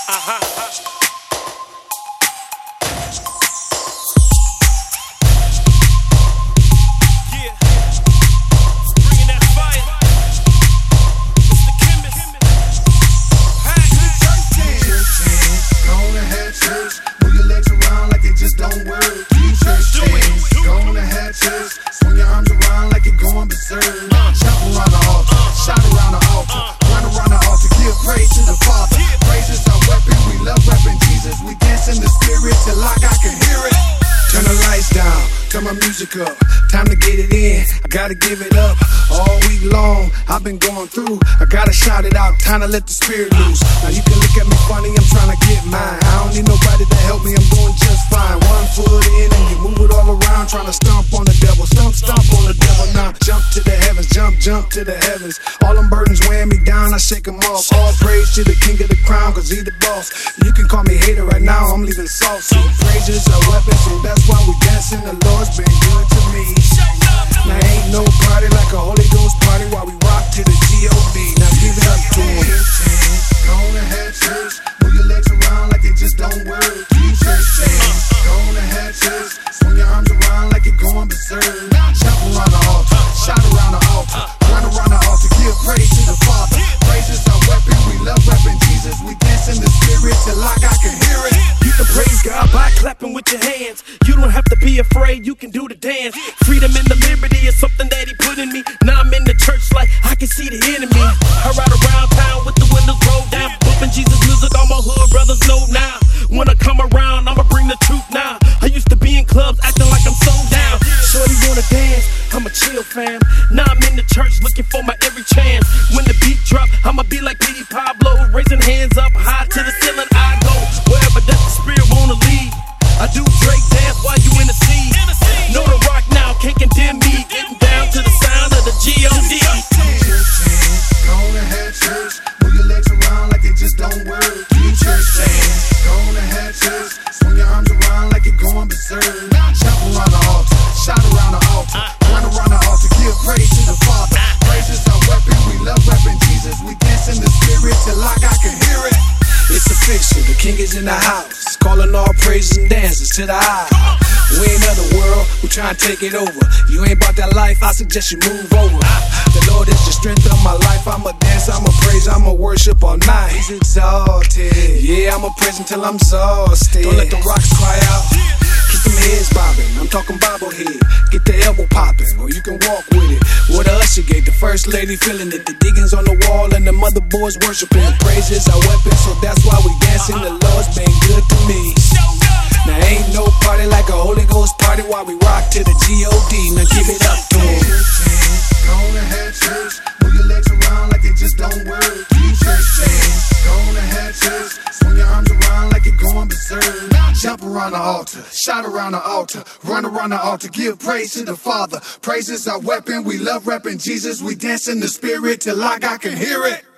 Swing your arms around like you're going berserk. Jump around the altar, shout around the altar, run around the altar, give praise to the Father. Praise is our weapon, we love repping Jesus. We dance in the spirit till like I can hear it. Turn the lights down, turn my music up. Time to get it in, I gotta give it up. All week long, I've been going through. I gotta shout it out, time to let the spirit loose. Now you can look at me funny, I'm trying to get mine. I don't need nobody to help me, I'm doing just fine. One foot in and you move it all around, trying to stomp on the devil. Stomp on the devil now. Jump to the heavens, jump to the heavens. All them burdens weighing me down, I shake them off. All praise to the king of the crown, cause he the boss. You can call me hater right now, I'm leaving saucy. Praise is a weapon, so that's why we dancing. The Lord's been good to me. Now ain't no party like a Holy Ghost party while we rock to the G.O.D. Now give it up to him. Go on ahead, church. Move your legs around like it just don't work. Go on ahead, church. Swing your arms around like you're going berserk. Jump around the altar, shout around the altar, run around the altar, give praise to the Father. Praise is our weapon, we love repping Jesus. We dance in the spirit till like I can hear it. You can praise God by clapping with your hands. You don't have to be afraid, you can do the dance. Freedom and the liberty is something that he put in me. Now I'm in the church like I can see the enemy. I ride around town with the windows rolled down, bumping Jesus music, all my hood brothers know now. When I come around, I'ma bring the truth now. I used to be in clubs acting like I'm so down. Shorty wanna dance, I'ma chill fam. Now I'm in the church looking for my every chance. When the beat drop, I'ma be like Petey Pablo, raising hands up high to the ceiling. I go wherever that the spirit wanna lead. I do Drake dance while you in the sea. Know the rock now, can't condemn me. Getting down to the sound of the G.O.D. Go on ahead, church. Move your legs around like it just don't work. Go on ahead, church. Swing your arms around like you're going berserk. Jump around the altar, shout around the altar, run around the altar, give praise to the Father. Praise is our weapon, we love repping Jesus. We dance in the spirit till like I can hear it. It's official, the king is in the house, calling all praises and dances to the high. We ain't of the world, we trying to take it over. You ain't about that life, I suggest you move over. The Lord is the strength of my life. I'ma dance, I'ma praise, I'ma worship all night. He's exalted, yeah, I'ma praise until I'm exhausted. Don't let the rocks cry out, keep them heads bobbing. I'm talking bobblehead, get the elbow popping, or you can walk with it. What the usher gate, the first lady feeling it. The diggings on the wall and the mother boys worshiping. Praise is our weapon, so that's why we dancing. The Lord's been good to me. Now ain't no party like a Holy Ghost party while we rock to the G.O.D. Now give it up to him. Go on ahead, church. Move your legs around like it just don't work. Go on ahead, church. Swing your arms around like you're going berserk. Jump around the altar, shout around the altar, run around the altar, give praise to the Father. Praise is our weapon, we love repping Jesus. We dance in the spirit till like I can hear it.